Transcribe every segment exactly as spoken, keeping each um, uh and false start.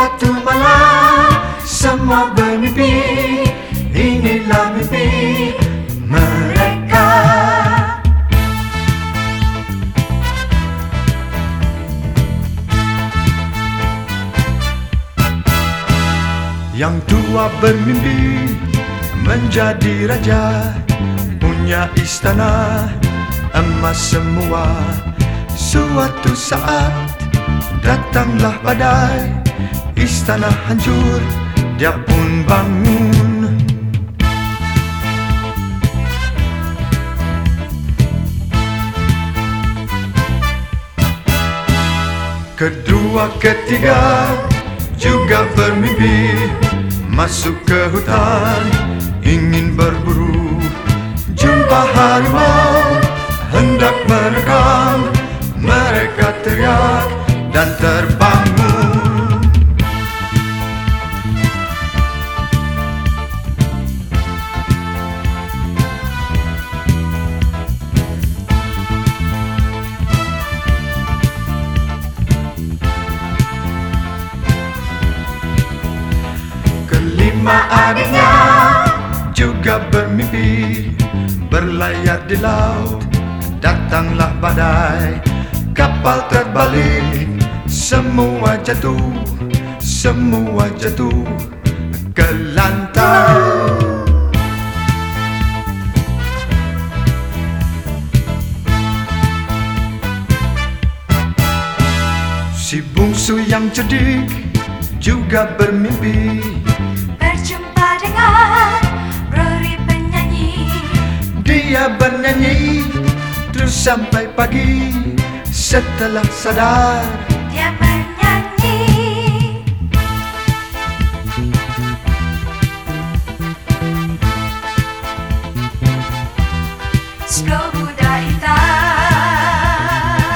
Suatu malam semua bermimpi, inilah mimpi mereka. Yang tua bermimpi menjadi raja, punya istana emas semua. Suatu saat datanglah badai, istana hancur, dia pun bangun. Kedua ketiga juga bermimpi, masuk ke hutan ingin berburu. Jumpa harimau hendak merekam, mereka teriak dan terbangun. Kelima adiknya juga bermimpi, berlayar di laut, datanglah badai, kapal terbalik, semua jatuh, semua jatuh ke lantai. Si bungsu yang cerdik juga bermimpi, berjumpa dengan Rory penyanyi. Dia bernyanyi terus sampai pagi, setelah sadar Dia bernyanyi. Sepuluh budak hitam,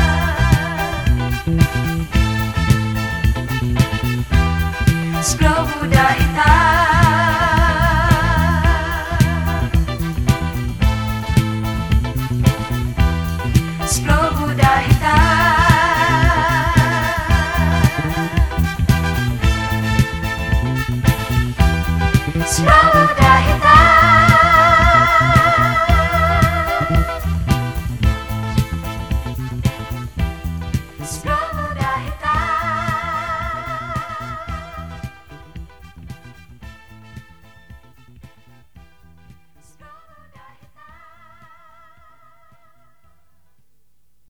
sepuluh budak hitam, sepuluh budak hitam, sepuluh budak hitam.